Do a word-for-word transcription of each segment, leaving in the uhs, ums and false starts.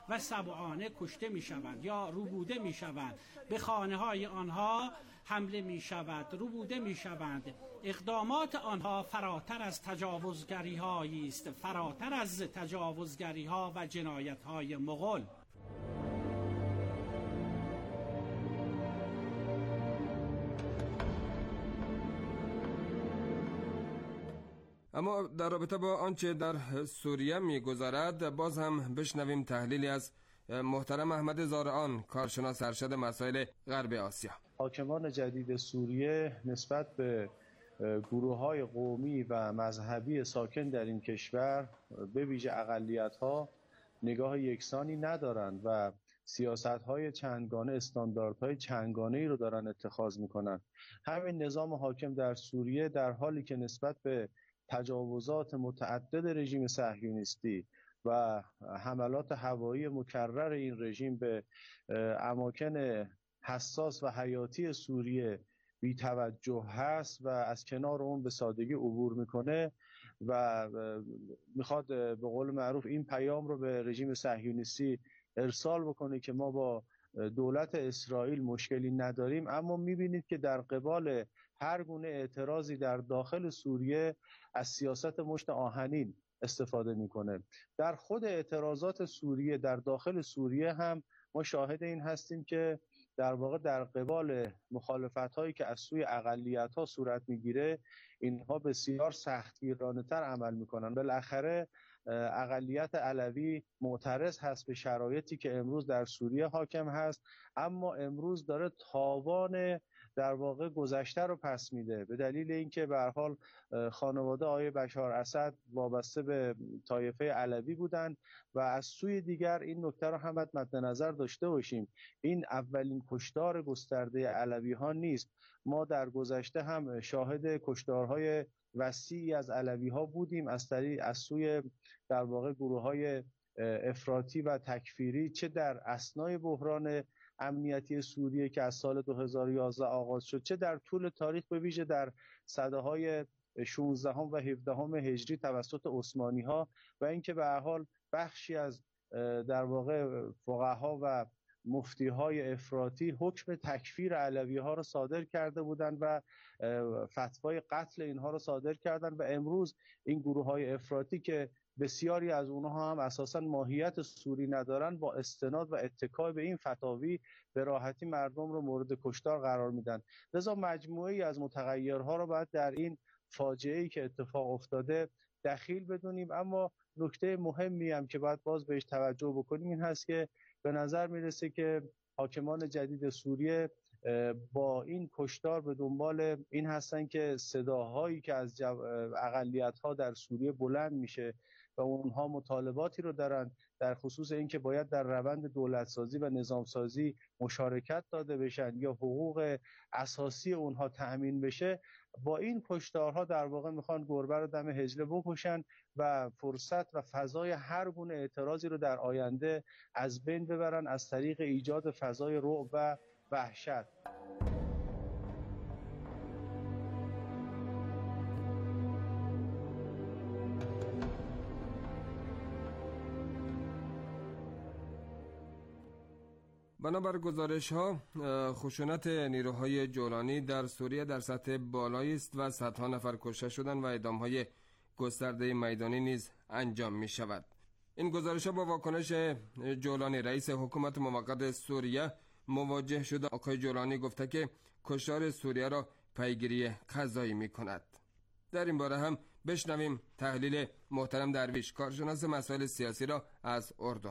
و سبعانه کشته می شوند یا روبوده می شوند، به خانه های آنها حمله می شود، روبوده می شوند. اقدامات آنها فراتر از تجاوزگری هایی است، فراتر از تجاوزگری ها و جنایت های مغول. اما در رابطه با آنچه در سوریه می‌گذرد باز هم بشنویم تحلیلی از محترم احمد زارعان، کارشناس ارشد مسائل غرب آسیا. حاکمان جدید سوریه نسبت به گروه‌های قومی و مذهبی ساکن در این کشور به ویژه اقلیت‌ها نگاه یکسانی ندارند و سیاست‌های چندگانه، استانداردهای چندگانه‌ای رو دارن اتخاذ می‌کنن. همین نظام حاکم در سوریه در حالی که نسبت به تجاوزات متعدد رژیم صهیونیستی و حملات هوایی مکرر این رژیم به اماکن حساس و حیاتی سوریه بی توجه هست و از کنار اون به سادگی عبور میکنه و میخواد به قول معروف این پیام رو به رژیم صهیونیستی ارسال بکنه که ما با دولت اسرائیل مشکلی نداریم، اما میبینید که در قبال هر گونه اعتراضی در داخل سوریه از سیاست مشت آهنین استفاده میکنه. در خود اعتراضات سوریه در داخل سوریه هم ما شاهد این هستیم که در واقع در قبال مخالفت‌هایی که از سوی اقلیت‌ها صورت میگیره اینها بسیار سختگیرانه‌تر عمل میکنن. بالاخره اقلیت علوی معترض هست به شرایطی که امروز در سوریه حاکم هست، اما امروز داره تاوان در واقع گذشته رو پس میده به دلیل اینکه به هر حال خانواده آقای بشار اسد وابسته به طایفه علوی بودند و از سوی دیگر این نکته رو هم باید مد نظر داشته باشیم، این اولین کشتار گسترده علوی ها نیست. ما در گذشته هم شاهد کشتارهای وسیعی از علوی ها بودیم از طریق از سوی در واقع گروه های افراطی و تکفیری، چه در اثنای بحران امنیتی سوریه که از سال دو هزار و یازده آغاز شد، چه در طول تاریخ به ویژه در سده‌های شانزدهم و هفدهم هجری توسط عثمانی ها و اینکه به هر حال بخشی از در واقع فقها و مفتی های افراطی حکم تکفیر علوی ها را صادر کرده بودند و فتوای قتل اینها را صادر کردند و امروز این گروه های افراطی که بسیاری از اونها هم اساساً ماهیت سوری ندارن با استناد و اتکای به این فتاوی به راحتی مردم رو مورد کشتار قرار میدن. لذا مجموعه‌ای از متغیرها رو باید در این فاجعه‌ای که اتفاق افتاده دخیل بدونیم، اما نکته مهمی هم که باید باز بهش توجه بکنیم این هست که به نظر میرسه که حاکمان جدید سوریه با این کشتار به دنبال این هستن که صداهایی که از اقلیت‌ها در سوریه بلند میشه و اونها مطالباتی رو دارن در خصوص اینکه باید در روند دولتسازی و نظامسازی مشارکت داده بشن یا حقوق اساسی اونها تأمین بشه، با این کشتارها در واقع میخوان گربه رو دم حجله بکشن و فرصت و فضای هر گونه اعتراضی رو در آینده از بین ببرن از طریق ایجاد فضای رعب و وحشت. بنابر گزارش ها خشونت نیروهای جولانی در سوریه در سطح بالایی است و صدها نفر کشته شدند و اعدام های گسترده میدانی نیز انجام می شود. این گزارش ها با واکنش جولانی رئیس حکومت موقت سوریه مواجه شده. آقای جولانی گفته که کشتار سوریه را پیگیری قضایی می کند. در این باره هم بشنویم تحلیل محترم درویش، کارشناس مسائل سیاسی را از اردن.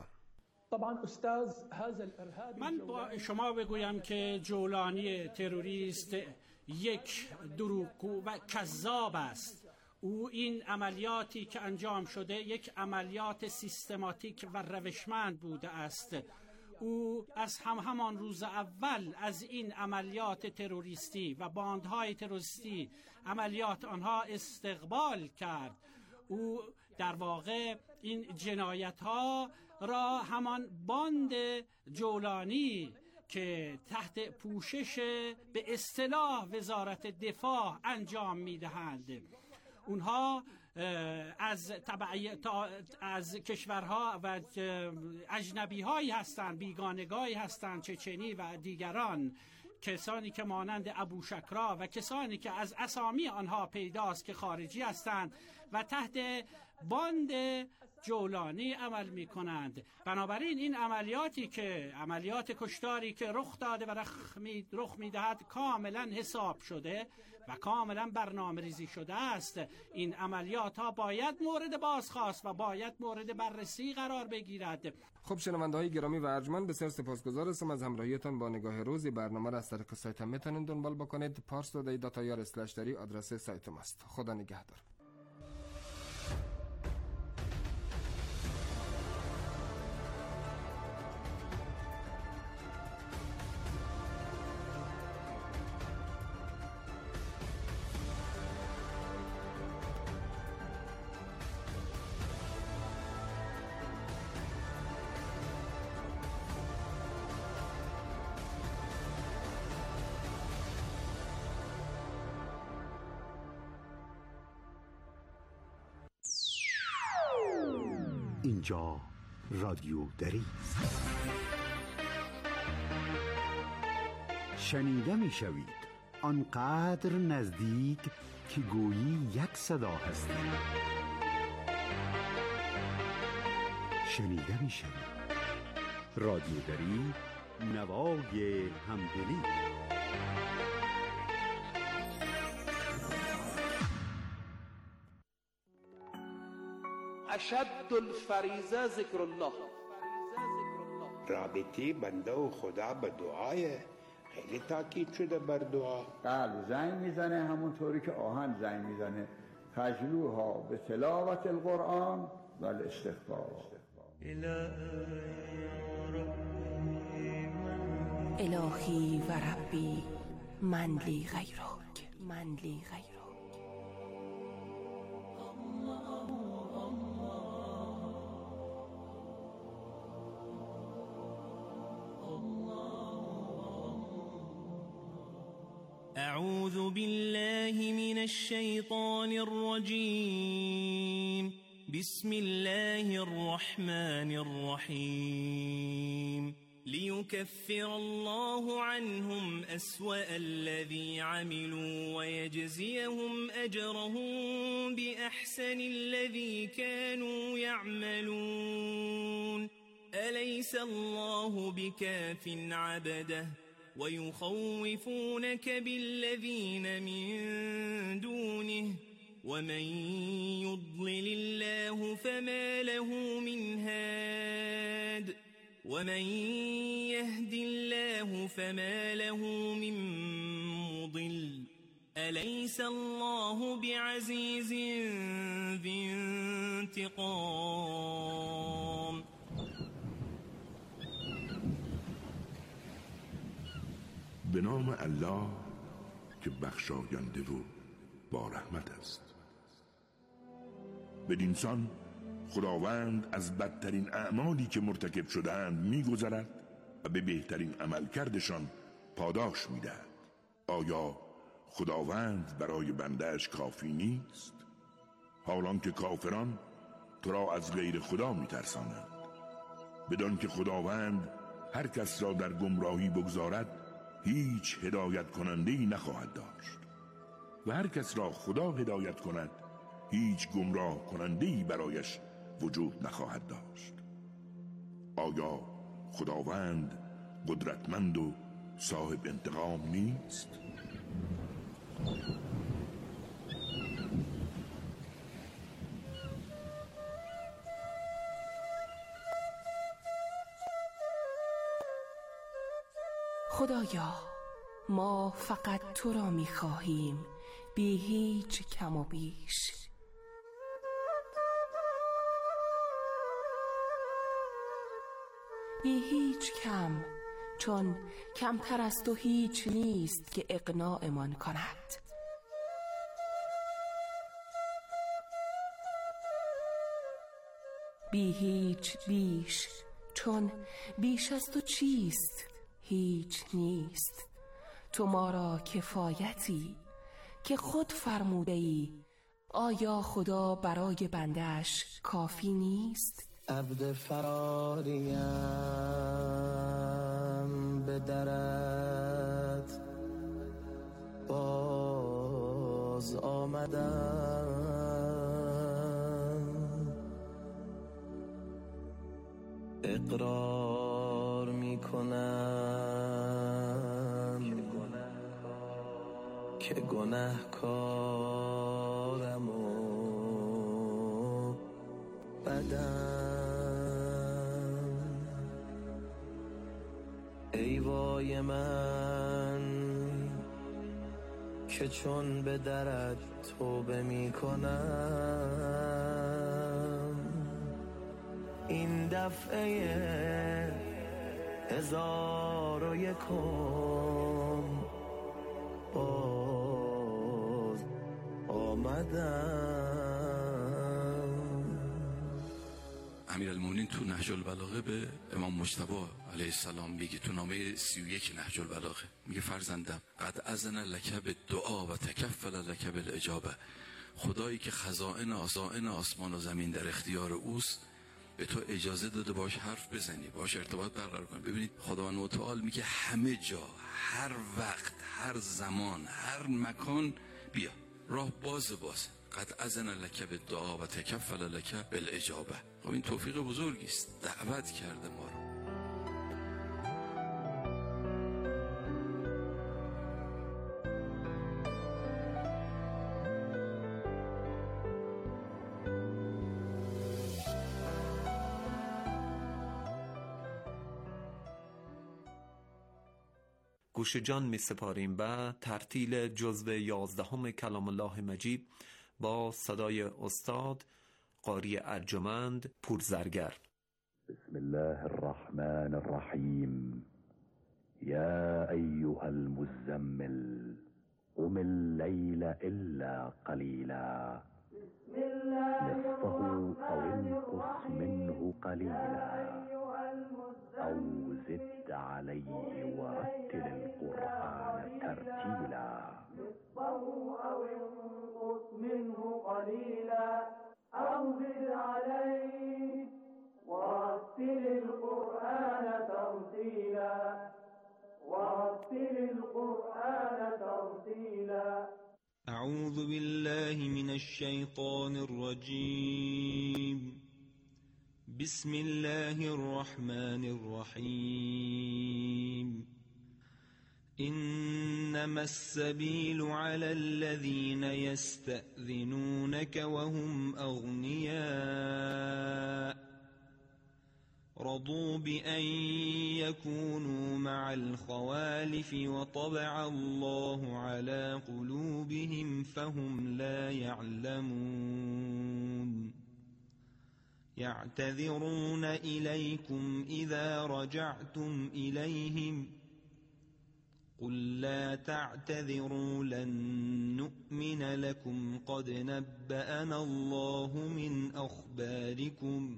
من با شما بگویم که جولانی تروریست یک دروغگو و کذاب است. او این عملیاتی که انجام شده یک عملیات سیستماتیک و روشمند بوده است. او از هم همان روز اول از این عملیات تروریستی و باندهای تروریستی عملیات آنها استقبال کرد. او در واقع این جنایت ها را همان باند جولانی که تحت پوشش به اصطلاح وزارت دفاع انجام میدهند، اونها از تبعی از کشورها و اجنبی هایی هستند، بیگانگانی هستند، چچنی و دیگران، کسانی که مانند ابو شکرا و کسانی که از اسامی آنها پیداست که خارجی هستند و تحت باند جولانی عمل می کنند. بنابراین این عملیاتی که عملیات کشتاری که رخ داده و رخ می رخ می دهد کاملا حساب شده و کاملا برنامه ریزی شده است. این عملیات ها باید مورد بازخواست و باید مورد بررسی قرار بگیرد. خب شنونده های گرامی و ارجمند، بسیار سپاسگزار هستم از همراهیتان با نگاه روز. برنامه را از طریق سایت هم میتونید دنبال بکنید. پارس دودای داتایار اسلش دری آدرس سایت ماست. خدا نگهدار. اینجا رادیو دری است. شنیده می شوید آنقدر نزدیک که گویی یک صدا هستید. شنیده می شوید رادیو دری، نوای همدلی. اشد الفریضه ذکر الله. رابطه بنده و خدا به دعای خیلی تاکید شده بر دعا. قلب زنگ میزنه همونطوری که آهن زنگ میزنه. فجلوها به تلاوت القرآن و الاستغفار. الهی و ربی من لی غیرک، من لی غیرک. أعوذ بالله من الشيطان الرجيم. بسم الله الرحمن الرحيم. ليكفر الله عنهم أسوأ الذي عملوا ويجزيهم أجرهم بأحسن الذي كانوا يعملون. أليس الله بكاف عبده ويخوفونك بالذين من دونه ومن يضلل الله فما له من هاد ومن يهد الله فما له من مضل. أليس الله بعزيز ذي انتقام. به نام الله که بخشاینده و با رحمت است. بدینسان خداوند از بدترین اعمالی که مرتکب شده‌اند می‌گذرد و به بهترین عملکردشان پاداش می‌دهد. آیا خداوند برای بنده‌اش کافی نیست؟ حالان که کافران تو را از غیر خدا می‌ترسانند، بدان که خداوند هر کس را در گمراهی بگذارد هیچ هدایت کننده‌ای نخواهد داشت و هر کس را خدا هدایت کند هیچ گمراه کننده‌ای برایش وجود نخواهد داشت. آیا خداوند قدرتمند و صاحب انتقام نیست؟ خدایا، ما فقط تو را می خواهیم، بی هیچ کم و بیش. بی هیچ کم، چون کمتر از تو هیچ نیست که اقناعمان کند. بی هیچ بیش، چون بیش از تو چیست؟ هیچ نیست. تو ما را کفایتی که خود فرموده ای آیا خدا برای بنده‌اش کافی نیست؟ عبد فراریم به درت باز آمدم، اقرار می کنم که گناهکارم و بدم. ای وای من که چون به درت توبه می کنم، این دفعه هزار و یکم باز آمدم. امیرالمومنین تو نهج البلاغه به امام مجتبی علیه السلام میگه، تو نامه سی و یک نهج البلاغه میگه فرزندم قد اذن لک بالدعا و تکفل لک بالاجابه. خدایی که خزائن آسائن آسمان و زمین در اختیار اوست به تو اجازه داده باش حرف بزنی، باش ارتباط برقرار کنی. ببینید خداوند متعال میگه همه جا، هر وقت، هر زمان، هر مکان بیا، راه باز باز. قد اذن لک بالدعا و تکفل لک بالاجابه. خب این توفیق بزرگی است، دعوت کرده ما رو. گوش جان می سپاریم به ترتیل جزو یازدهم کلام الله مجید با صدای استاد قاری ارجمند پورزرگر. بسم الله الرحمن الرحیم. یا ایها المزمل قم الليل الا قلیلا نصفه او انقص منه قلیلا او زد علیه ورتل القرآن ترتیلا. نصفه او انقص منه قلیلا او زد علیه ورتل القرآن ترتیلا ورتل القرآن ترتیلا. اعوذ بالله من الشیطان الرجیم. بسم الله الرحمن الرحیم. إنما السبيل على الذين يستأذنونك وهم أغنياء رضوا بأن يكونوا مع الخوالف وطبع الله على قلوبهم فهم لا يعلمون. يعتذرون إليكم إذا رجعتم إليهم قل لا تعتذروا لن نؤمن لكم قد نبأنا الله من أخباركم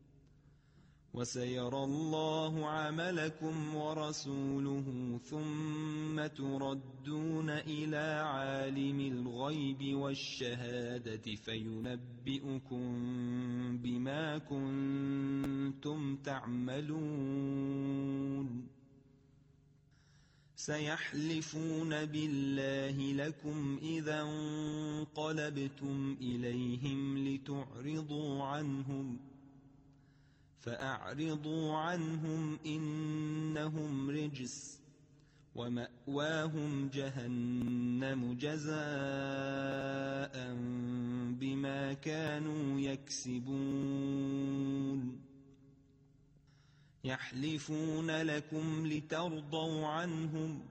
وسيرى الله عملكم ورسوله ثم تردون إلى عالم الغيب والشهادة فينبئكم بما كنتم تعملون. سيحلفون بالله لكم إذا انقلبتم إليهم لتعرضوا عنهم فأعرضوا عنهم إنهم رجس ومأواهم جهنم جزاء بما كانوا يكسبون. يحلفون لكم لترضوا عنهم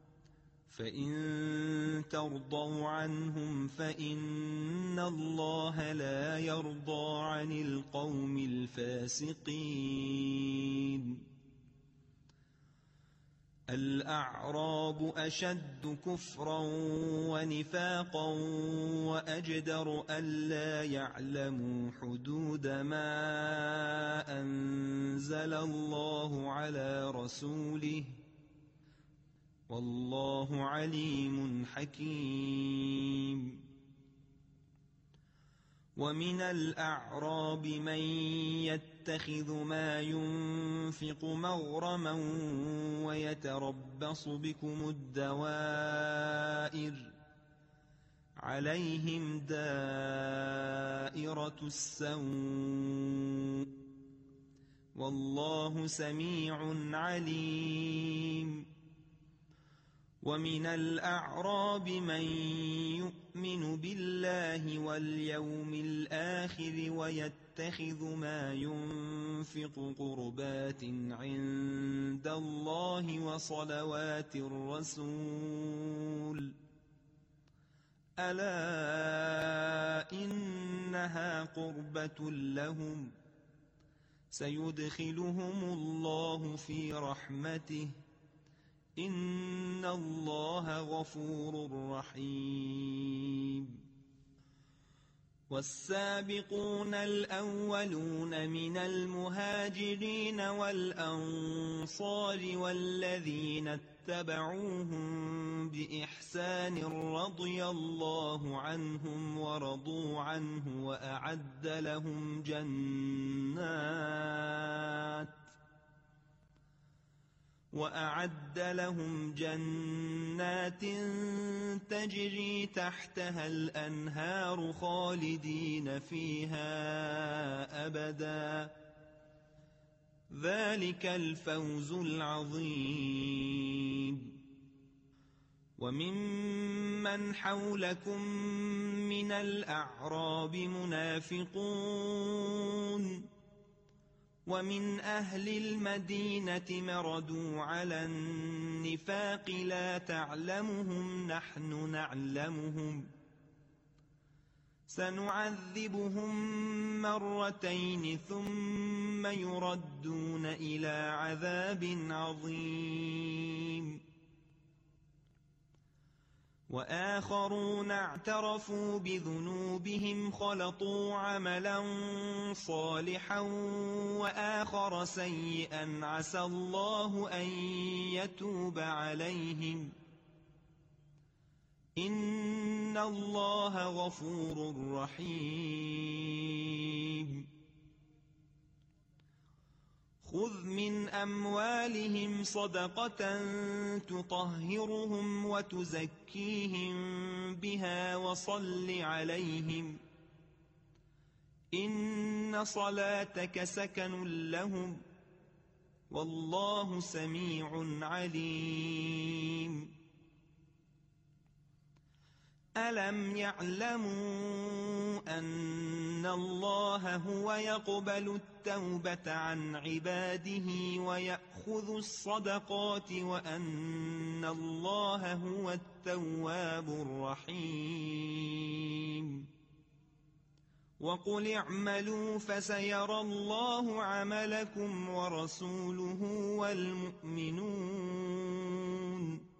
فإن ترضوا عنهم فإن الله لا يرضى عن القوم الفاسقين. الأعراب أشد كفرا ونفاقا وأجدر ألا يعلموا حدود ما أنزل الله على رسوله والله عليم حكيم. ومن الأعراب من يتخذ ما ينفق مغرما ويتربص بكم الدوائر عليهم دائرة السوء والله سميع عليم. ومن الأعراب من يؤمن بالله واليوم الآخر ويتخذ ما ينفق قربات عند الله وصلوات الرسول ألا إنها قربة لهم سيدخلهم الله في رحمته إن الله غفور رحيم. والسابقون الأولون من المهاجرين والأنصار والذين اتبعوهم بإحسان رضي الله عنهم ورضوا عنه وأعد لهم جنات وأعد لهم جنات تجري تحتها الأنهار خالدين فيها أبدا ذلك الفوز العظيم. وممن حولكم من الأعراب منافقون ومن أهل المدينة مردوا على النفاق لا تعلمهم نحن نعلمهم سنعذبهم مرتين ثم يردون إلى عذاب عظيم. وآخرون اعترفوا بذنوبهم خلطوا عملا صالحا وآخر سيئا عسى الله أن يتوب عليهم إن الله غفور رحيم. خذ من أموالهم صدقة تطهرهم وتزكيهم بها وصل عليهم إن صلاتك سكن لهم والله سميع عليم. ألم يعلموا أن الله هو يقبل التوبة عن عباده ويأخذ الصدقات وأن الله هو التواب الرحيم. وقل اعملوا فسيرى الله عملكم ورسوله والمؤمنون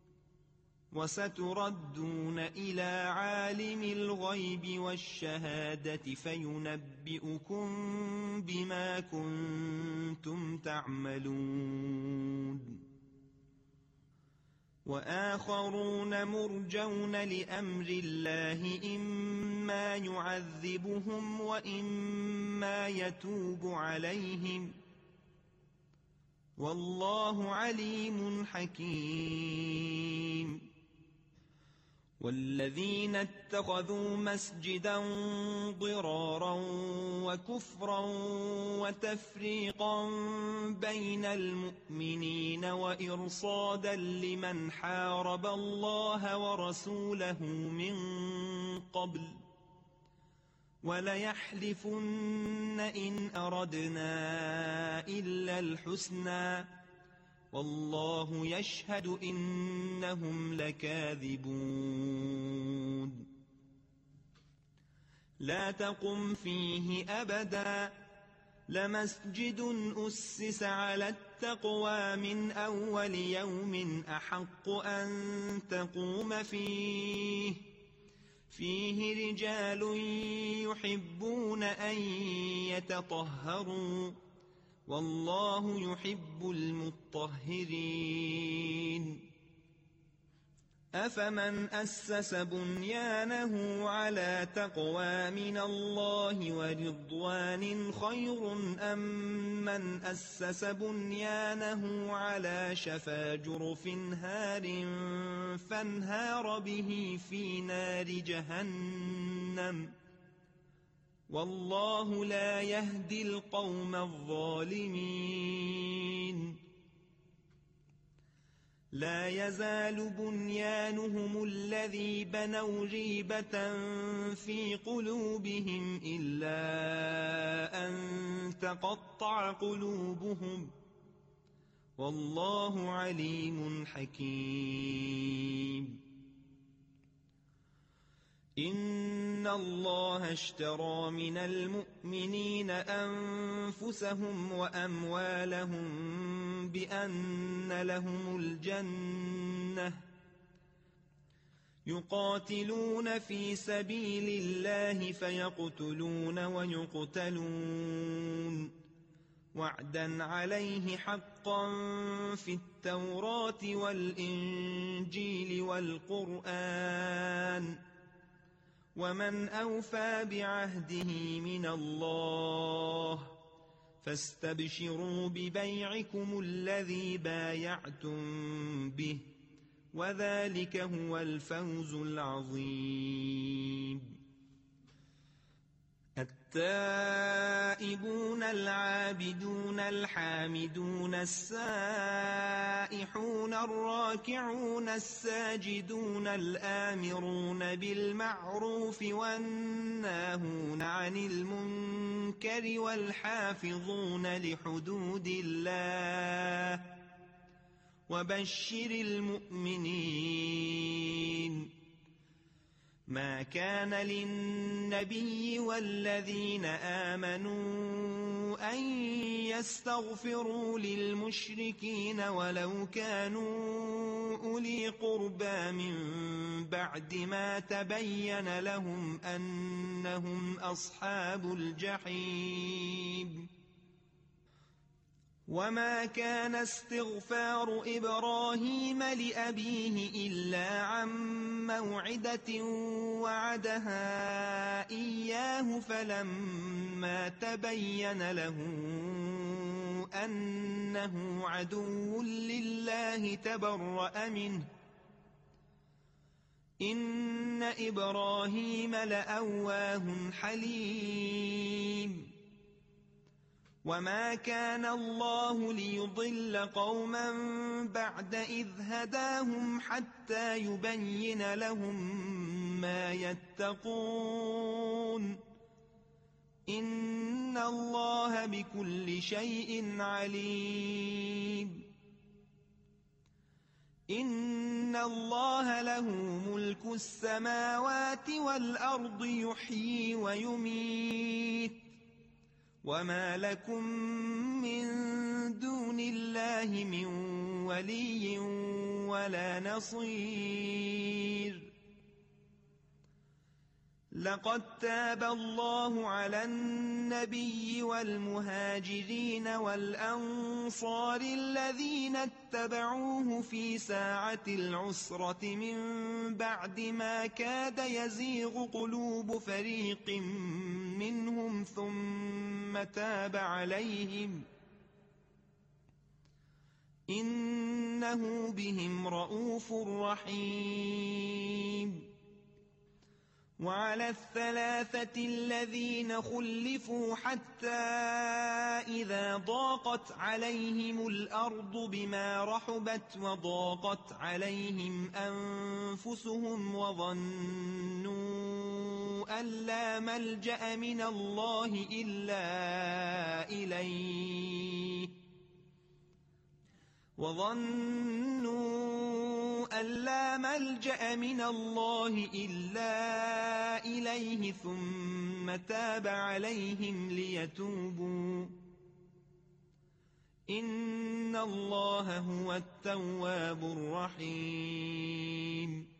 وستردون إلى عالم الغيب والشهادة فينبئكم بما كنتم تعملون. وآخرون مرجون لأمر الله إما يعذبهم وإما يتوب عليهم والله عليم حكيم. والذين اتخذوا مسجدا ضرارا وكفرا وتفريقا بين المؤمنين وإرصادا لمن حارب الله ورسوله من قبل وليحلفن إن أردنا إلا الحسنى والله يشهد إنهم لكاذبون. لا تقم فيه أبدا لمسجد أسس على التقوى من أول يوم أحق أن تقوم فيه فيه رجال يحبون أن يتطهروا والله يحب المطهرين. أفمن أسس بنيانه على تقوى من الله ورضوان خير أم من أسس بنيانه على شفا جرف هار فانهار به في نار جهنم والله لا يهدي القوم الظالمين لا يزال بنيانهم الذي بنوا ريبة في قلوبهم إلا أن تقطع قلوبهم والله عليم حكيم إن الله اشترى من المؤمنين أنفسهم وأموالهم بأن لهم الجنة يقاتلون في سبيل الله فيقتلون ويقتلون وعدا عليه حقا في التوراة والإنجيل والقرآن ومن أوفى بعهده من الله فاستبشروا ببيعكم الذي بايعتم به وذلك هو الفوز العظيم التائبون العابدون الحامدون السائحون الراكعون الساجدون الآمرون بالمعروف والناهون عن المنكر والحافظون لحدود الله وبشر المؤمنين ما كان للنبي والذين آمنوا أن يستغفروا للمشركين ولو كانوا أولي قربى من بعد ما تبين لهم أنهم أصحاب الجحيم وما كان استغفار إبراهيم لأبيه إلا عن موعدة وعدها إياه فلما تبين له أنه عدو لله تبرأ منه إن إبراهيم لأواه حليم وما كان الله ليضل قوما بعد إذ هداهم حتى يبين لهم ما يتقون إن الله بكل شيء عليم إن الله له ملك السماوات والأرض يحيي ويميت وما لكم من دون الله من ولي ولا نصير لقد تاب الله على النبي والمهاجرين والأنصار الذين اتبعوه في ساعة العسرة من بعد ما كاد يزيغ قلوب فريق منهم ثم تاب عليهم إنه بهم رءوف رحيم وعلى الثلاثة الذين خلفوا حتى إذا ضاقت عليهم الأرض بما رحبت وضاقت عليهم أنفسهم وظنوا أن لا ملجأ من الله إلا إليه وظنوا أن لا ملجأ من الله إلا إليه ثم تاب عليهم ليتوبوا إن الله هو التواب الرحيم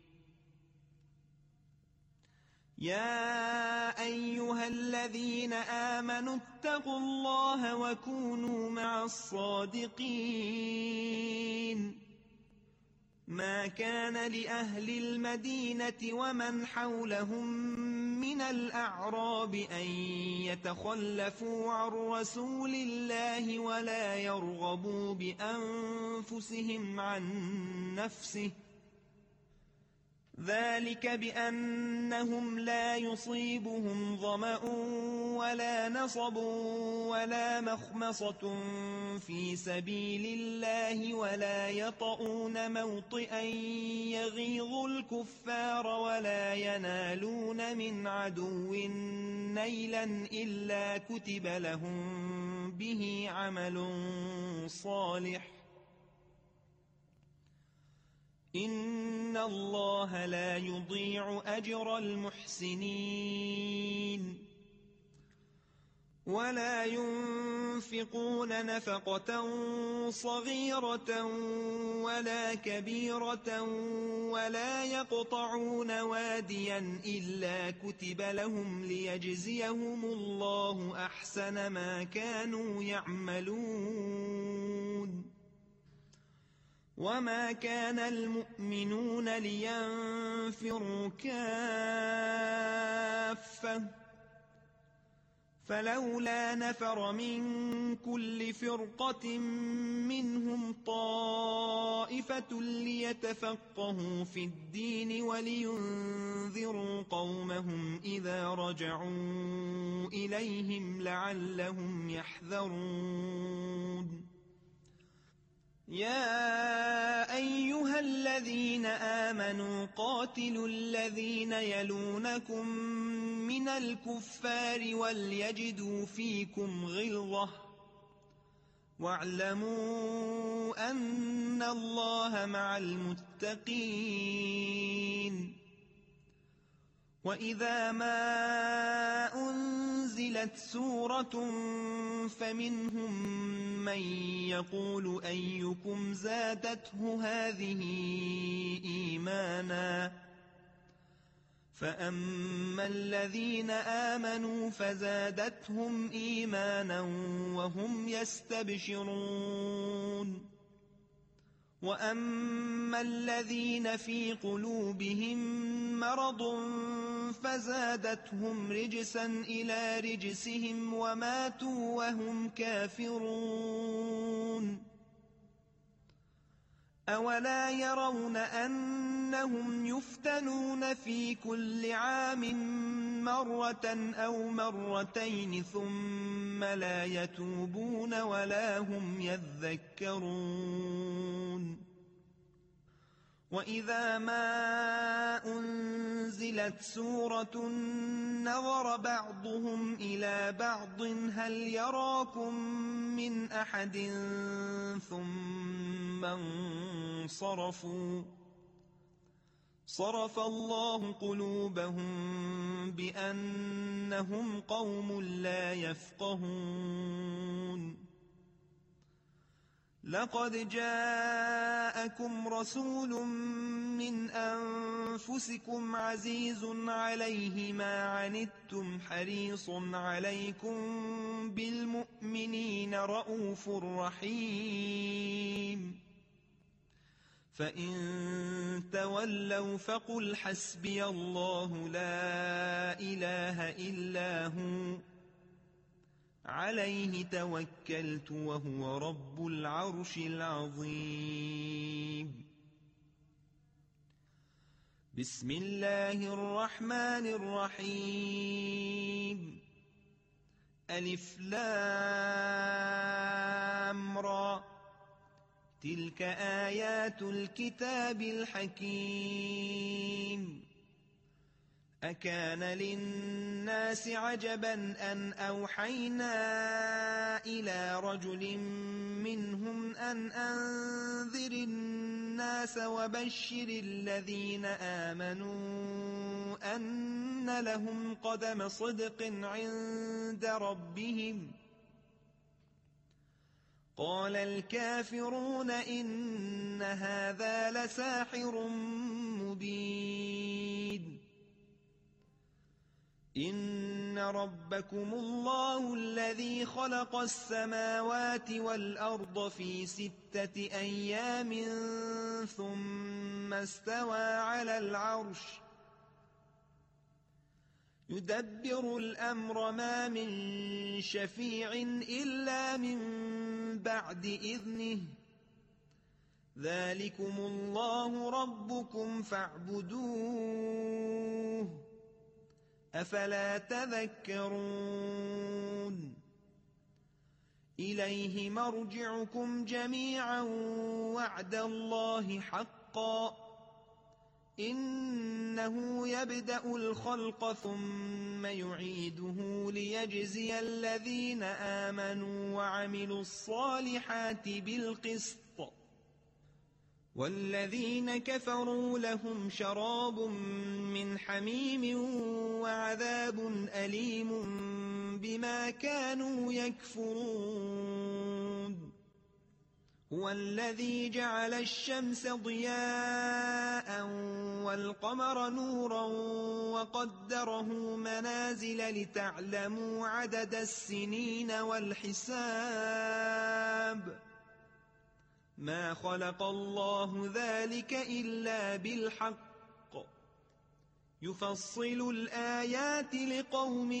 يا أيها الذين آمنوا اتقوا الله وكونوا مع الصادقين ما كان لأهل المدينة ومن حولهم من الأعراب أن يتخلفوا عن رسول الله ولا يرغبوا بأنفسهم عن نفسه، ذلك بأنهم لا يصيبهم ظمأ ولا نصب ولا مخمصة في سبيل الله ولا يطؤون موطئا يغيظ الكفار ولا ينالون من عدو نيلا إلا كتب لهم به عمل صالح، إن الله لا يضيع أجر المحسنين. ولا ينفقون نفقة صغيرة ولا كبيرة ولا يقطعون واديا إلا كتب لهم ليجزيهم الله أحسن ما كانوا يعملون. وما كان المؤمنون لينفروا كافة، فلولا نفر من كل فرقة منهم طائفة ليتفقهوا في الدين ولينذروا قومهم إذا رجعوا إليهم لعلهم يحذرون. يا أيها الذين آمنوا قاتلوا الذين يلونكم من الكفار وليجدوا فيكم غلظة واعلموا أن الله مع المتقين. وإذا ما أنزلت سورة فمنهم من يقول أيكم زادته هذه إيمانا، فأما الذين آمنوا فزادتهم إيمانا وهم يستبشرون. وأما الذين في قلوبهم مرض فزادتهم رجسا إلى رجسهم وماتوا وهم كافرون. أولا يرون أنهم يفتنون في كل عام مرة أو مرتين ثم لا يتوبون ولا هم يذكرون. وإذا ما أنزلت سورة نظر بعضهم إلى بعض هل يراكم من أحد ثم انصرفوا صرف الله قلوبهم بأنهم قوم لا يفقهون. لقد جاءكم رسول من أنفسكم عزيز عليه ما عنتم حريص عليكم بالمؤمنين رؤوف رحيم. فإن تولوا فقل حسبي الله لا إله إلا هو عليه توكلت وهو رب العرش العظيم. بسم الله الرحمن الرحيم. ألف لام را تلك آيات الكتاب الحكيم. أكان للناس عجبا أن أوحينا إلى رجل منهم أن أنذر الناس وبشر الذين آمنوا أن لهم قدم صدق عند ربهم. قال الكافرون إن هذا لساحر مبين. إن ربكم الله الذي خلق السماوات والأرض في ستة أيام ثم استوى على العرش يدبر الأمر ما من شفيع إلا من بعد إذنه ذلكم الله ربكم فاعبدوه أفلا تذكرون إليه مرجعكم جميعا وعد الله حقا إنه يبدأ الخلق ثم يعيده ليجزي الذين آمنوا وعملوا الصالحات بالقسط والذين كفروا لهم شراب من حميم وعذاب أليم بما كانوا يكفرون هو الذي جعل الشمس ضياء والقمر نورا وقدره منازل لتعلموا عدد السنين والحساب ما خلق الله ذلك إلا بالحق يفصل الآيات لقوم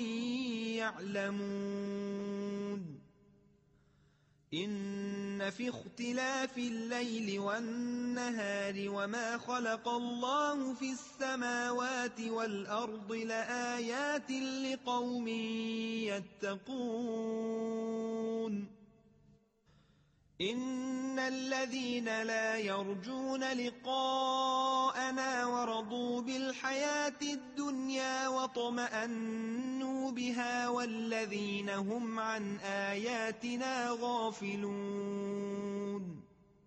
يعلمون إن في اختلاف الليل والنهار وما خلق الله في السماوات والأرض لآيات لقوم يتقون إن الذين لا يرجون لقاءنا ورضوا بالحياة الدنيا وطمأنوا بها والذين هم عن آياتنا غافلون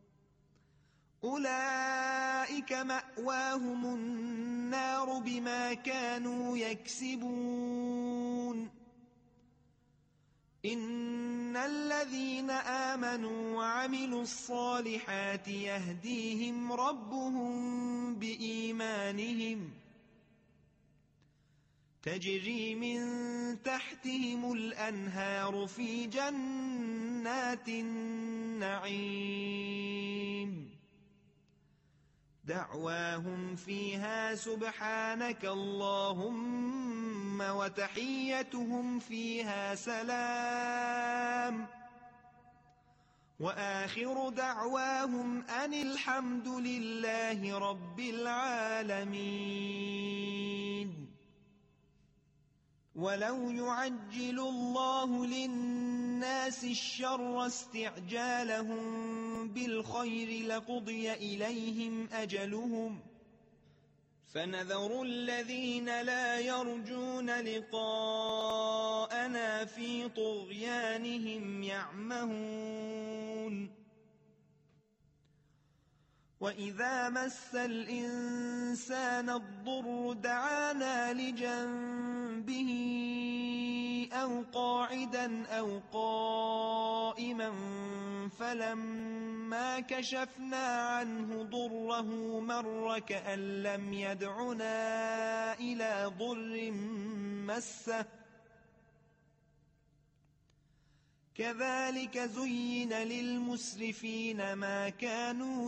أولئك مأواهم النار بما كانوا يكسبون إن الذين آمنوا وعملوا الصالحات يهديهم ربهم بإيمانهم تجري من تحتهم الأنهار في جنات النعيم دعواهم فيها سبحانك اللهم وتحيتهم فيها سلام وآخر دعواهم أن الحمد لله رب العالمين ولو يعجل الله للناس الشر استعجالهم بالخير لقضي إليهم أجلهم فنذر الذين لا يرجون لقاءنا في طغيانهم يعمهون وإذا مس الإنسان الضر دعانا لجنبه أو قاعدا أو قائما فلما كشفنا عنه ضره مر كأن لم يدعنا إلى ضر مسه كذلك زين للمسرفين ما كانوا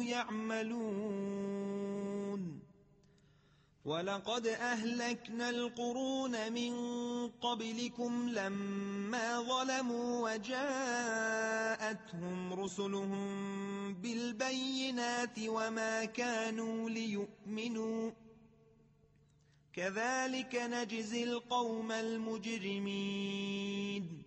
يعملون ولقد أهلكنا القرون من قبلكم لما ظلموا وجاءتهم رسلهم بالبينات وما كانوا ليؤمنوا كذلك نجزي القوم المجرمين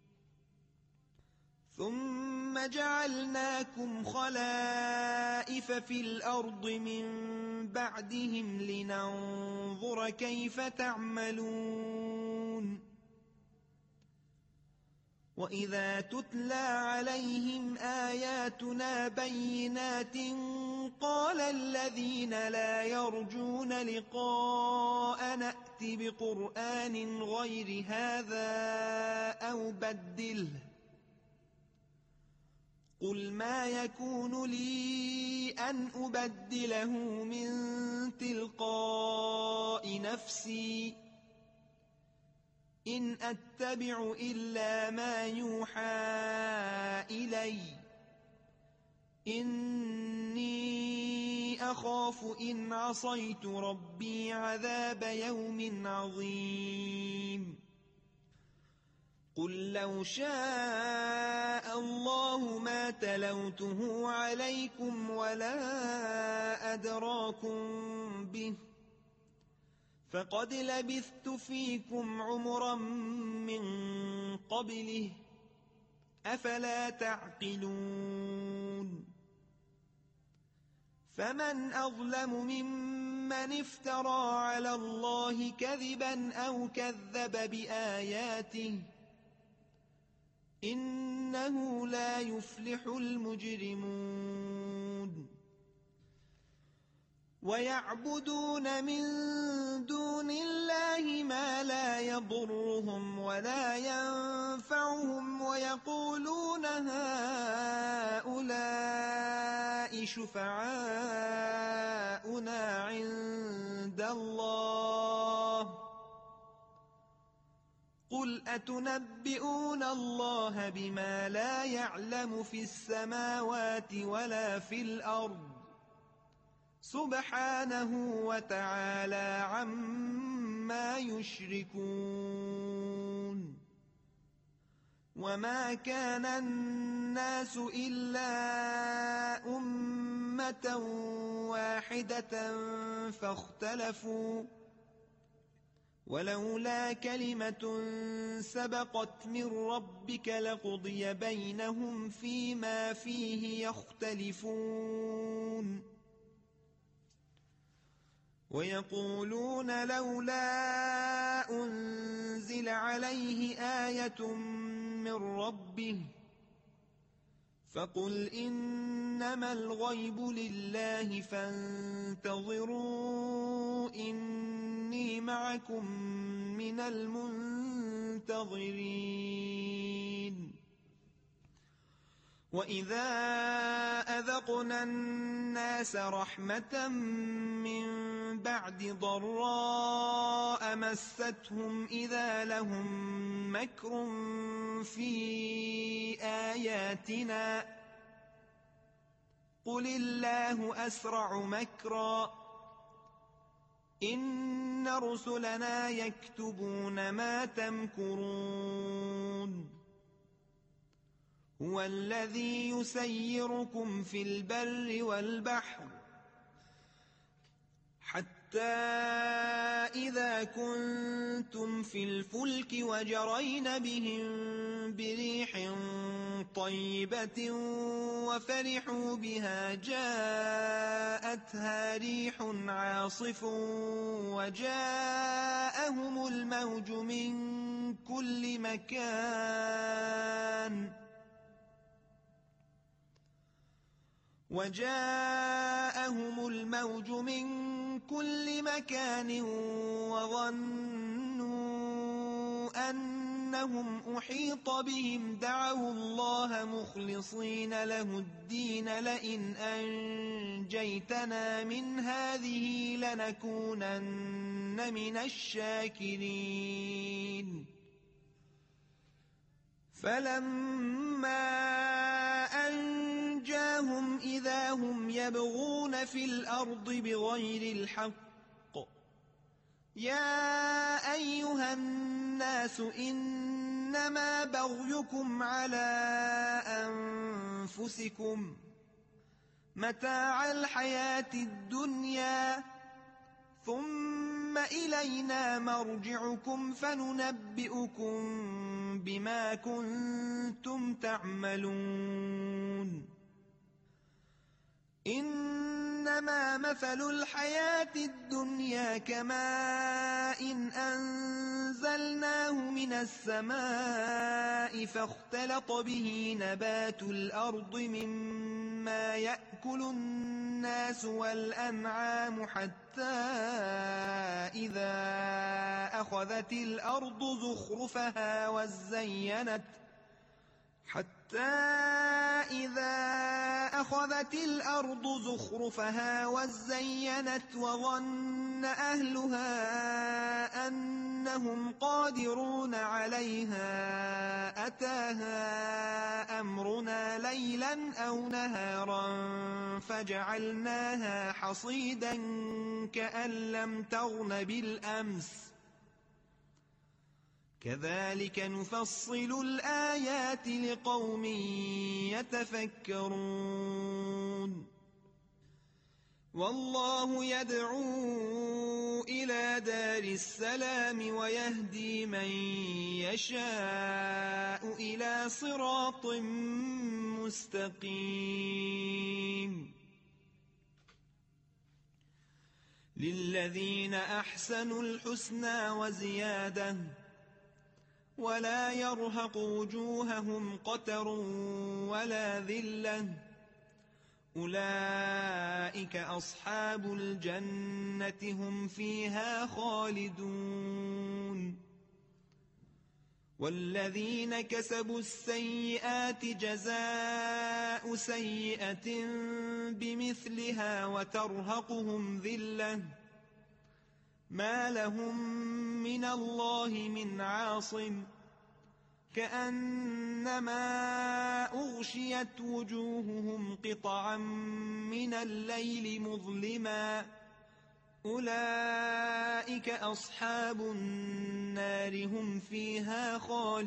ثم جعلناكم خلائف في الأرض من بعدهم لننظر كيف تعملون وإذا تتلى عليهم آياتنا بينات قال الذين لا يرجون لقاء نأت بقرآن غير هذا أو بدله قل ما يكون لي أن أبدله من تلقاء نفسي إن أتبع إلا ما يوحى إلي إني أخاف إن عصيت ربي عذاب يوم عظيم قل لو شاء الله ما تلوته عليكم ولا أدراكم به فقد لبثت فيكم عمرا من قبله أفلا تعقلون فمن أظلم ممن افترى على الله كذبا أو كذب بآياته إنه لا يفلح المجرمون ويعبدون من دون الله ما لا يضرهم ولا ينفعهم ويقولون هؤلاء شفعاؤنا عند الله قل أتنبئون الله بما لا يعلم في السماوات ولا في الأرض سبحانه وتعالى عما يشركون وما كان الناس إلا أمة واحدة فاختلفوا ولولا كلمة سبقت من ربك لقضي بينهم فيما فيه يختلفون ويقولون لولا أنزل عليه آية من ربه فقل إنما الغيب لله فانتظروا إني معكم من المنتظرين وإذا أذقنا الناس رحمة من بعد ضراء مستهم إذا لهم مكر في آياتنا قل الله أسرع مكرا إن رسلنا يكتبون ما تمكرون هو الذي يسيركم في البر والبحر حتى إذا كنتم في الفلك وجرين بهم بريح طيبة وفرحوا بها جاءتها ريح عاصف وجاءهم الموج من كل مكان وجاءهم الموج من كل مكان وظنوا أنهم أحيط بهم دعوا الله مخلصين له الدين لئن أنجيتنا من هذه لنكونن من الشاكرين فلما أنجاهم إذا هم يبغون في الأرض بغير الحق يا أيها الناس إنما بغيكم على أنفسكم متاع الحياة الدنيا ثم إلينا مرجعكم فننبئكم بما كنتم تعملون إنما مثل الحياة الدنيا كماء إن أنزلناه من السماء فاختلط به نبات الأرض مما يأكل الناس والأنعام حتى إذا أخذت الأرض زخرفها وزينت حتى إذا أخذت الأرض زخرفها وزينت وظن أهلها أن يحسبونهم قادرون عليها أتاها أمرنا ليلا أو نهارا فجعلناها حصيدا كأن لم تغن بالأمس كذلك نفصل الآيات لقوم يتفكرون والله يدعو إلى دار السلام ويهدي من يشاء إلى صراط مستقيم للذين أحسنوا الحسنى وزيادة ولا يرهق وجوههم قتر ولا ذلة أولئك أصحاب الجنة هم فيها خالدون والذين كسبوا السيئات جزاء سيئة بمثلها وترهقهم ذلة ما لهم من الله من عاصم كأنما أغشيت وجوههم قطعا من الليل مظلما أولئك أصحاب النار هم فيها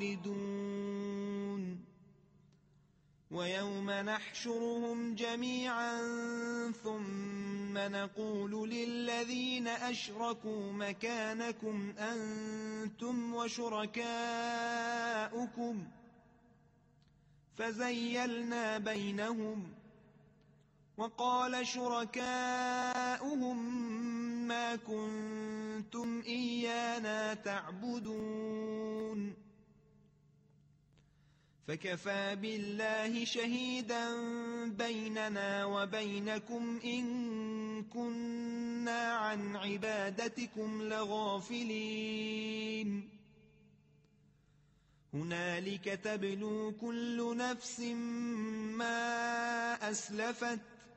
خالدون ويوم نحشرهم جميعا ثم نقول للذين أشركوا مكانكم أنتم وشركاؤكم فزيلنا بينهم وقال شركاؤهم ما كنتم إيانا تعبدون فكفى بالله شهيدا بيننا وبينكم إن كنا عن عبادتكم لغافلين هنالك تبلو كل نفس ما أسلفت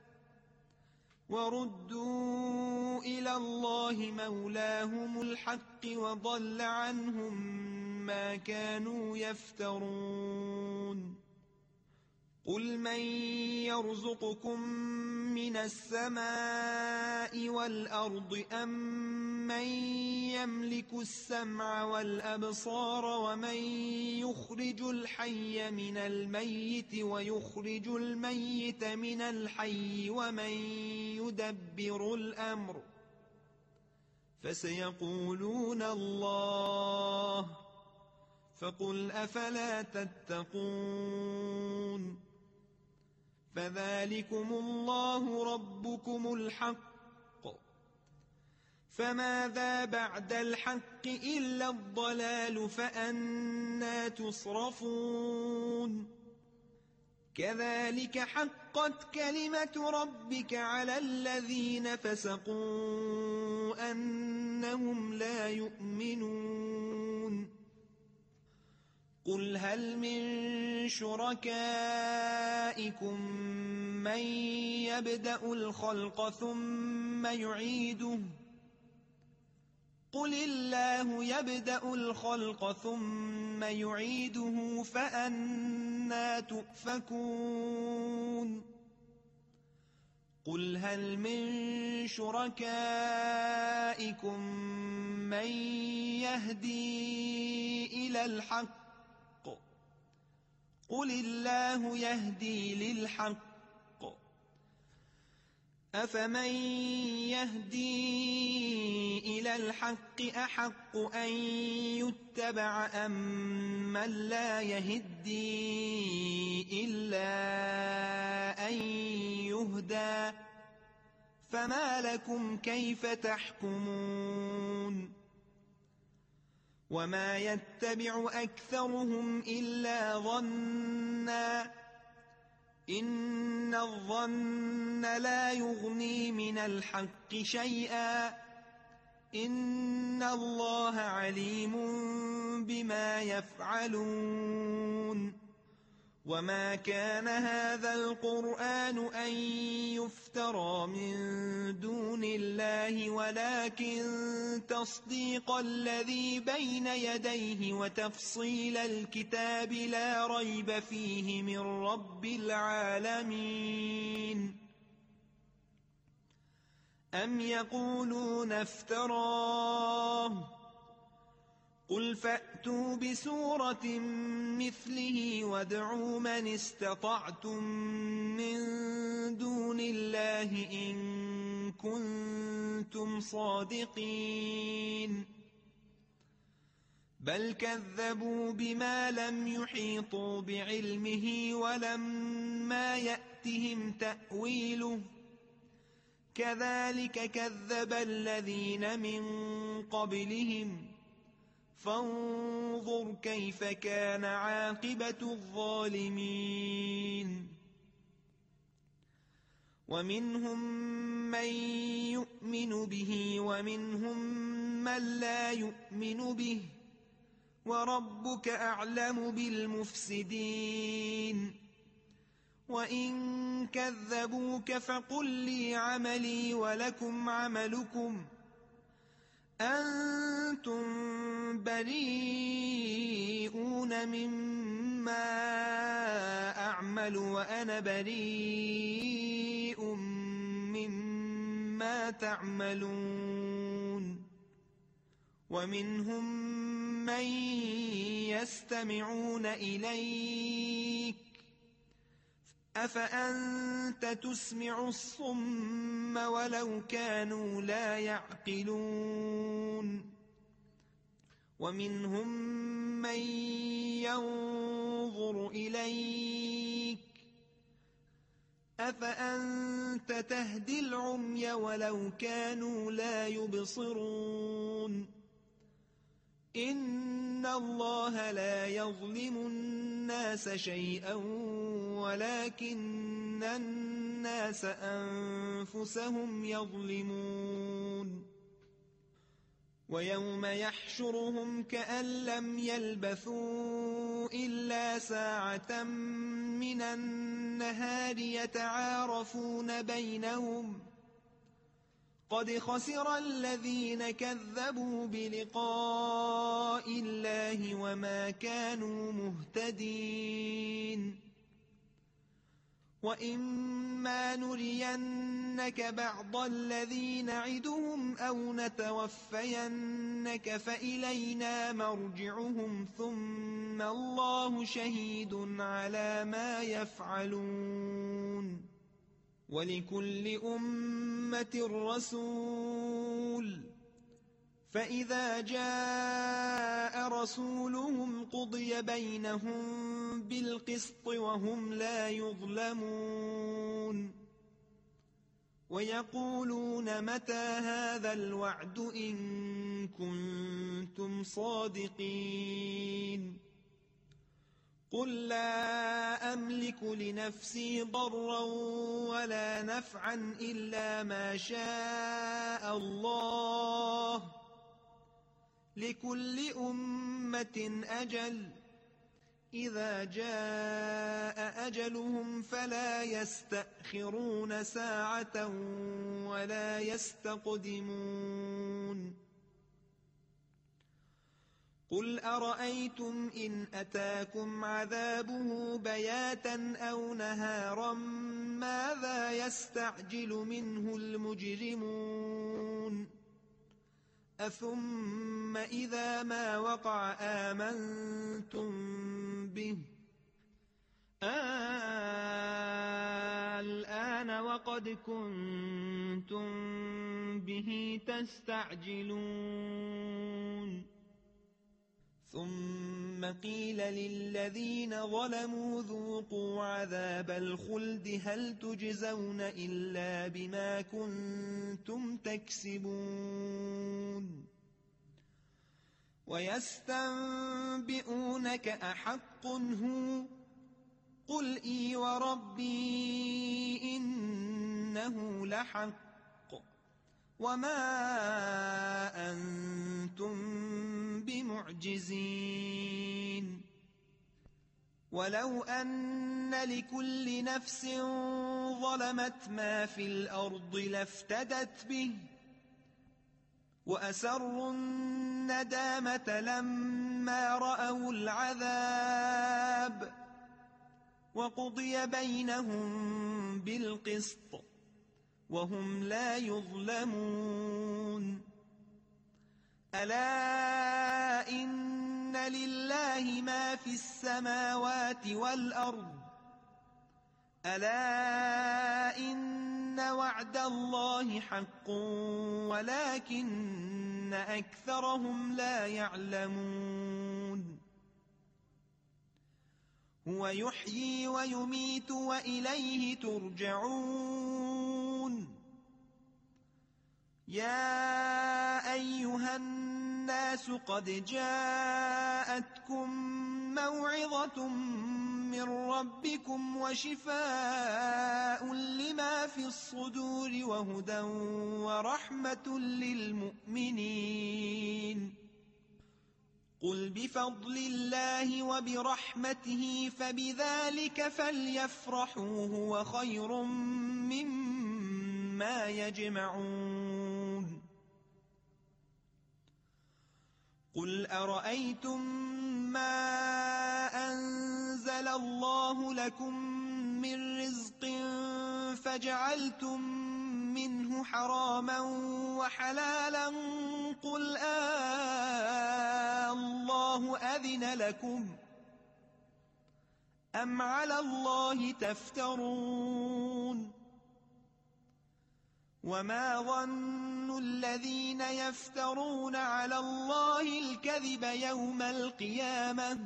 وردوا إلى الله مولاهم الحق وضل عنهم ما كانوا يفترون قل من يرزقكم من السماء والأرض أم من يملك السمع والأبصار ومن يخرج الحي من الميت ويخرج الميت من الحي ومن يدبر الأمر فسيقولون الله فقل أفلا تتقون فذلكم الله ربكم الحق فماذا بعد الحق إلا الضلال فأنى تصرفون كذلك حقت كلمة ربك على الذين فسقوا أنهم لا يؤمنون قل هل من شركائكم من يبدأ الخلق ثم يعيده قل الله يبدأ الخلق ثم يعيده فأنى تؤفكون قل هل من شركائكم من يهدي إلى الحق قل الله يهدي للحق أفمن يهدي إلى الحق أحق أن يتبع أم من لا يهدي إلا أن يهدى فما لكم كيف تحكمون وما يتبع أكثرهم إلا ظنّا إن الظن لا يغني من الحق شيئا إن الله عليم بما يفعلون وما كان هذا القرآن أن يفترى من دون الله ولكن تصديق الذي بين يديه وتفصيل الكتاب لا ريب فيه من رب العالمين. أم يقولون افتراه قل فأتوا بسورة مثله وادعوا من استطعتم من دون الله إن كنتم صادقين. بل كذبوا بما لم يحيطوا بعلمه ولما يأتهم تأويله كذلك كذب الذين من قبلهم فانظر كيف كان عاقبة الظالمين. ومنهم من يؤمن به ومنهم من لا يؤمن به وربك أعلم بالمفسدين. وإن كذبوك فقل لي عملي ولكم عملكم أنتم بريئون مما أعمل وأنا بريء مما تعملون. ومنهم من يستمعون إليك أفأنت تسمع الصم ولو كانوا لا يعقلون. ومنهم من ينظر إليك أفأنت تهدي العمي ولو كانوا لا يبصرون. إن الله لا يظلم الناس شيئا ولكن الناس أنفسهم يظلمون. ويوم يحشرهم كأن لم يلبثوا إلا ساعة من النهار يتعارفون بينهم قد خسر الذين كذبوا بلقاء الله وما كانوا مهتدين. وإما نرينك بعض الذي نعدهم أو نتوفينك فإلينا مرجعهم ثم الله شهيد على ما يفعلون. ولكل أمة رسول فإذا جاء رسولهم قضي بينهم بالقسط وهم لا يظلمون. ويقولون متى هذا الوعد إن كنتم صادقين. قل لا أملك لنفسي ضرا ولا نفعا إلا ما شاء الله لكل أمة أجل إذا جاء أجلهم فلا يستأخرون ساعة ولا يستقدمون. قل أرأيتم إن أتاكم عذابه بياتا أو نهارا ماذا يستعجل منه المجرمون. أثم إذا ما وقع آمنتم به الآن وقد كنتم به تستعجلون. ثم قيل للذين ظلموا ذوقوا عذاب الخلد هل تجزون إلا بما كنتم تكسبون. ويستنبئونك أحق هو قل إي وربي إنه لحق وما أنتم بمعجزين. ولو أن لكل نفس ظلمت ما في الأرض لافتدت به وأسروا الندامة لما رأوا العذاب وقضي بينهم بالقسط وهم لا يظلمون ألا إن لله ما في السماوات والأرض ألا إن وعد الله حق ولكن أكثرهم لا يعلمون هو يحيي ويميت وإليه ترجعون يا أيها الناس قد جاءتكم موعظة من ربكم وشفاء لما في الصدور وهدى ورحمة للمؤمنين قل بفضل الله وبرحمته فبذلك فليفرحوا هو خير مما يجمعون قل أرأيتم ما أنزل الله لكم من رزق فجعلتم منه حراما وحلالا قل آه الله أذن لكم أم على الله تفترون وما ظن الذين يفترون على الله الكذب يوم القيامة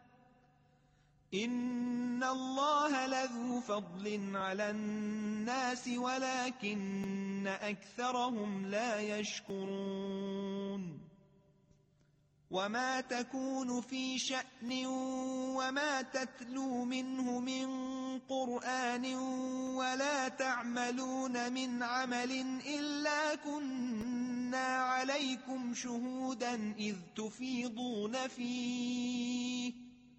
إن الله لذو فضل على الناس ولكن أكثرهم لا يشكرون وما تكون في شأن وما تتلو منه من قرآن ولا تعملون من عمل إلا كنا عليكم شهودا إذ تفيضون فيه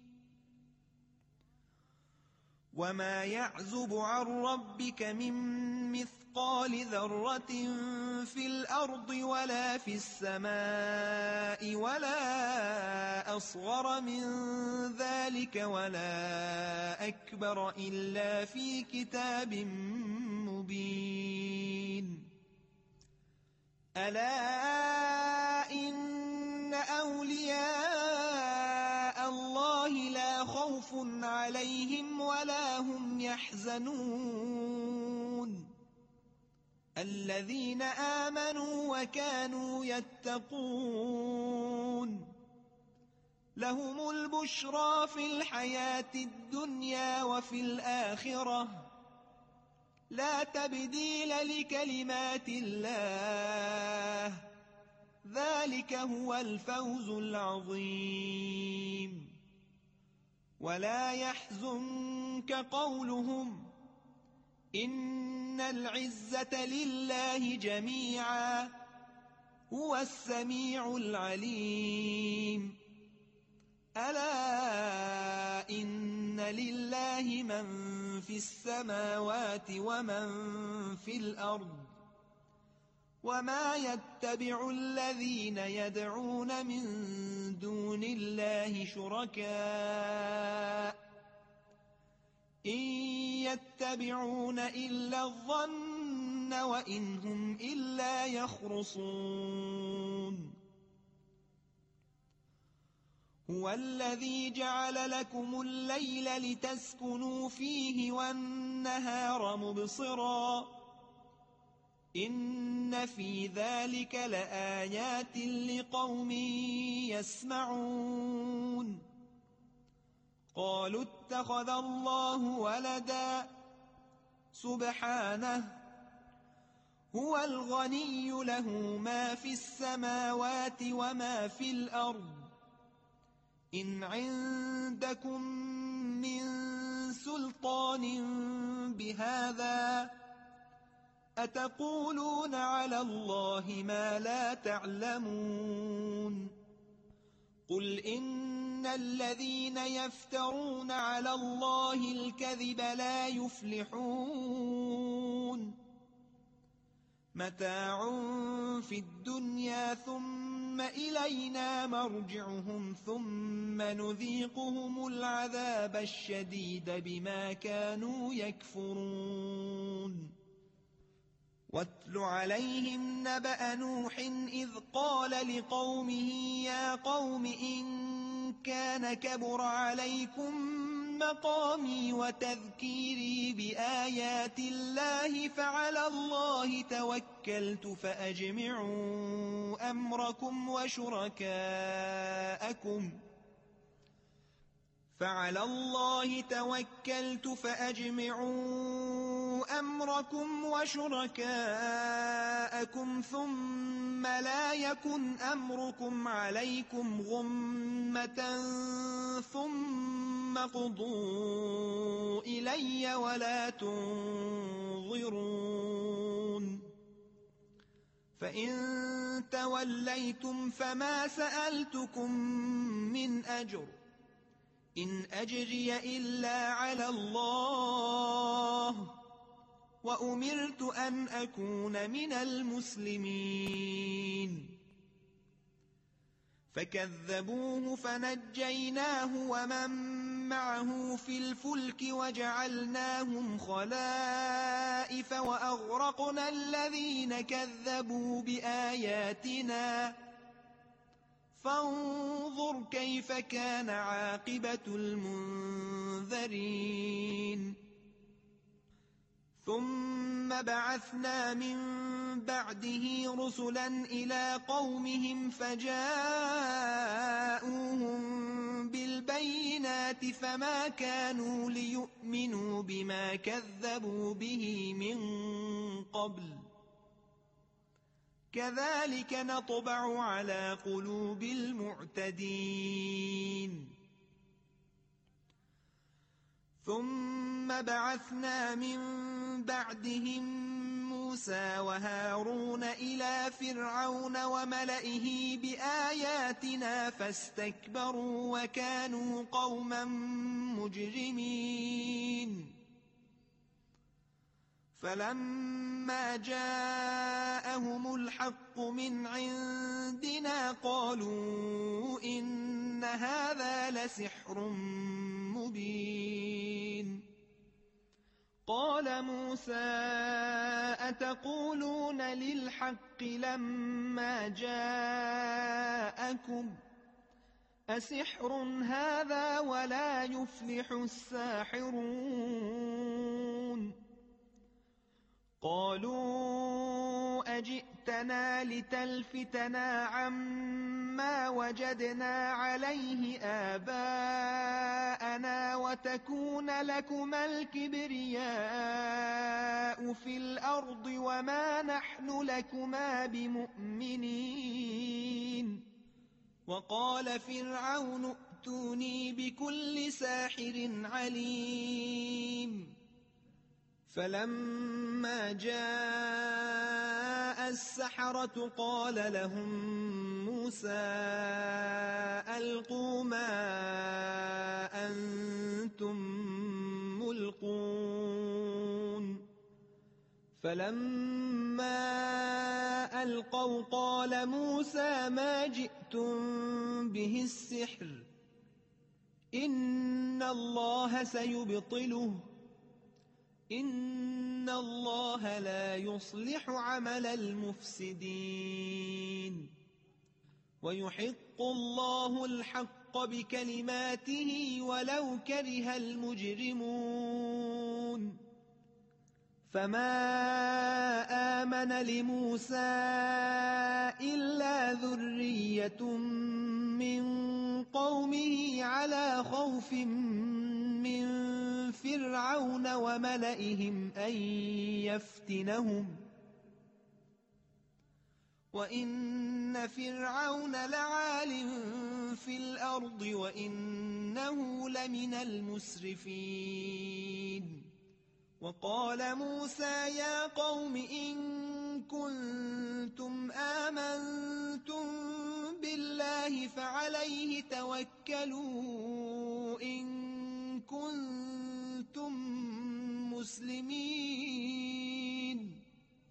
وما يعزب عن ربك من مثقال ذرة في الأرض ولا في السماء ولا أصغر من ذلك ولا أكبر إلا في كتاب مبين ألا إن أولياء الله لا خوف عليهم ولا هم يحزنون الذين آمنوا وكانوا يتقون لهم البشرى في الحياة الدنيا وفي الآخرة لا تبديل لكلمات الله ذلك هو الفوز العظيم ولا يحزنك قولهم إن العزة لله جميعا هو السميع العليم ألا إن لله من في السماوات ومن في الأرض وما يتبع الذين يدعون من دون الله شركاء إن يتبعون إلا الظن وإن هم إلا يخرصون هو الذي جعل لكم الليل لتسكنوا فيه والنهار مبصرا إن في ذلك لآيات لقوم يسمعون قالوا اتخذ الله ولدا سبحانه هو الغني له ما في السماوات وما في الأرض إن عندكم من سلطان بهذا أتقولون على الله ما لا تعلمون قل إن الذين يفترون على الله الكذب لا يفلحون متاع في الدنيا ثم إلينا مرجعهم ثم نذيقهم العذاب الشديد بما كانوا يكفرون واتل عليهم نبأ نوح إذ قال لقومه يا قوم إن كان كبر عليكم مقامي وتذكيري بآيات الله فعلى الله توكلت فأجمعوا أمركم وشركاءكم فعلى الله توكلت فأجمعوا أمركم وشركاءكم ثم لا يكن أمركم عليكم غمة ثم قضوا إلي ولا تنظرون فإن توليتم فما سألتكم من أجر إن أجري إلا على الله وأمرت أن أكون من المسلمين فكذبوه فنجيناه ومن معه في الفلك وجعلناهم خلائف وأغرقنا الذين كذبوا بآياتنا فانظر كيف كان عاقبة المنذرين ثم بعثنا من بعده رسلا إلى قومهم فجاءوهم بالبينات فما كانوا ليؤمنوا بما كذبوا به من قبل كذلك نطبع على قلوب المعتدين ثم بعثنا من بعدهم موسى وهارون إلى فرعون وملئه بآياتنا فاستكبروا وكانوا قوما مجرمين فلما جاءهم الحق من عندنا قالوا إن هذا لسحر مبين قال موسى أتقولون للحق لما جاءكم أسحر هذا ولا يفلح الساحرون قالوا أجئتنا لتلفتنا عما وجدنا عليه آباءنا وتكون لكما الكبرياء في الأرض وما نحن لكما بمؤمنين وقال فرعون ائتوني بكل ساحر عليم فلما جاء السحرة قال لهم موسى ألقوا ما أنتم ملقون فلما ألقوا قال موسى ما جئتم به السحر إن الله سيبطله إن الله لا يصلح عمل المفسدين ويحق الله الحق بكلماته ولو كره المجرمون فما آمن لموسى إلا ذرية من قومه على خوف من فرعون وملئهم أن يفتنهم وإن فرعون لعال في الأرض وإنه لمن المسرفين وقال موسى يا قوم إن كنتم آمنتم بالله فعليه توكلوا إن كنتم مسلمين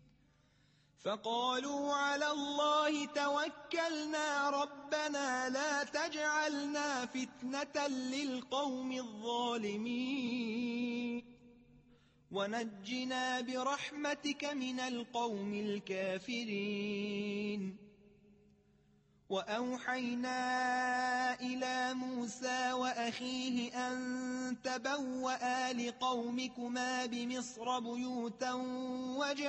فقالوا على الله توكلنا ربنا لا تجعلنا فتنة للقوم الظالمين ونجنا برحمتك من القوم الكافرين وأوحينا إلى موسى وأخيه أن تبوأ لقومكما بمصر بيوتا